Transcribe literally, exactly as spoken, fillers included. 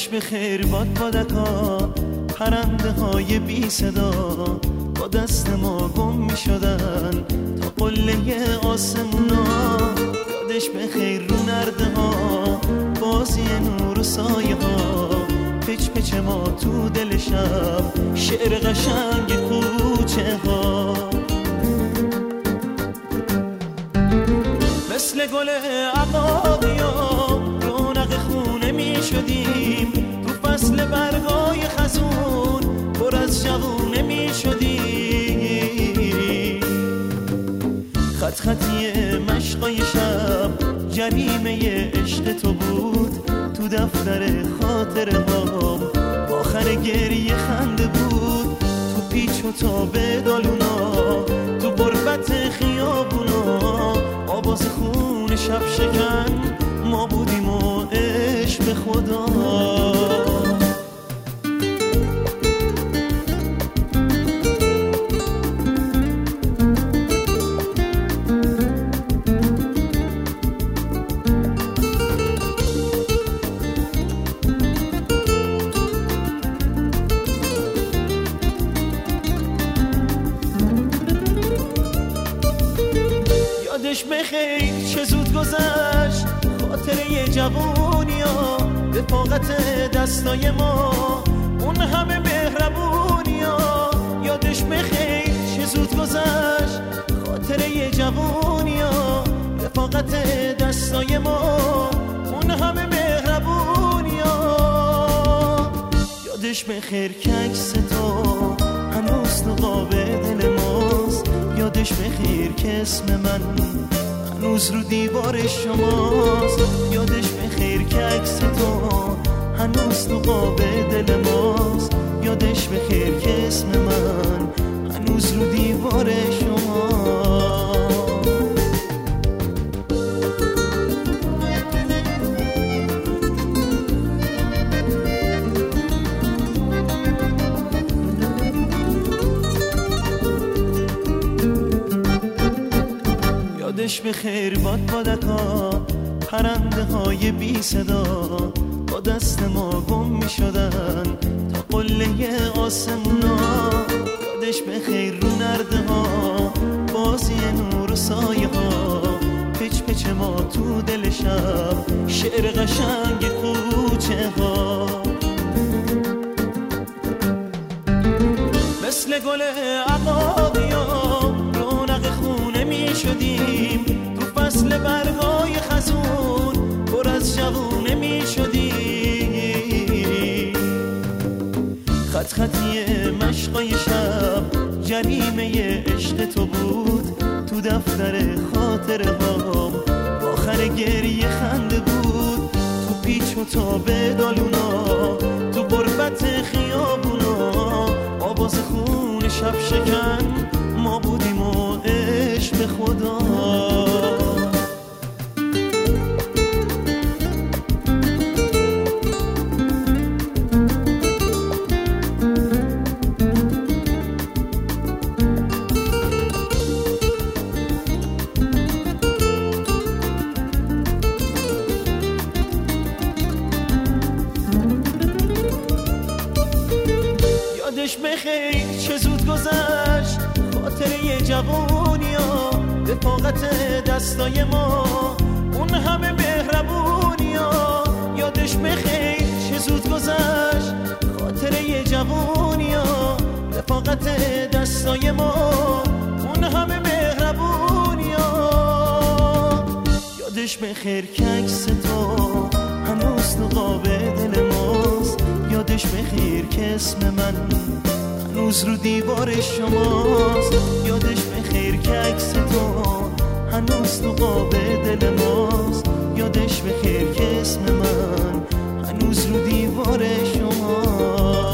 یادش به خیر باد بادکا، پرنده های بی صدا با دست ما گم می شدن تا قله آسمونا. یادش به خیر رو نرده ها، بازی نور و سایه ها، پچ پچ ما تو دل شب، شعر قشنگ کوچه ها. مثل گل عقاقیا رونق خونه می شدیم، تو فصل برگای خزون پر از جوونه می شدیم. خط خطی مشقای شب جریمه عشق تو بود، تو دفتر خاطره ها آخر گریه خنده بود. تو پیچ و تاب دالونا، تو غربت خیابونا، آواز خون شب شکن ما بودیم و عشق به خدا. یادش بخیر چه زود گذشت خاطره جوونیا، رفاقت دستای ما اون همه مهربونیا. یادش بخیر چه زود گذشت خاطره جوونیا، رفاقت دستای ما اون همه مهربونیا. یادش بخیر که عکس تو هنوز تو قاب دل ماست، یادش بخیر که اسم من هنوز رو دیوار شماست. یادش بخیر که عکس تو هنوز تو قاب دل ماست، یادش بخیر که اسم من هنوز رو دیوار شماست. یادش به خیر باد بادکا، پرنده های بی صدا با دست ما گم می شدن تا قله آسمونا. یادش به خیر رو نرده ها، بازی نور و سایه ها، پچ پچ ما تو دل شب، شعر قشنگ کوچه ها. مثل گل عقاقیا رونق خونه می شدیم، تو فصل برگای خزون پر از جوونه می شدیم. خط خطی مشقای شب جریمه عشق تو بود، تو دفتر خاطره ها آخر گریه خنده بود. تو پیچ و تاب دالونا، تو غربت خیابونا، آواز خون شب شکن ما بودیم و عشق به خدا. یادش بخیر چه زود گذشت خاطره جوونیا، رفاقت دستای ما اون همه مهربونیا. یادش بخیر چه زود گذشت خاطره جوونیا، رفاقت دستای ما اون همه مهربونیا. یادش بخیر که عکس تو هنوز تو قاب دل ماست، یادش بخیر که اسم من هنوز رو دیوار شماست. یادش بخیر که عکس تو هنوز تو قاب دل ماست، یادش بخیر که اسم من هنوز رو دیوار شماست.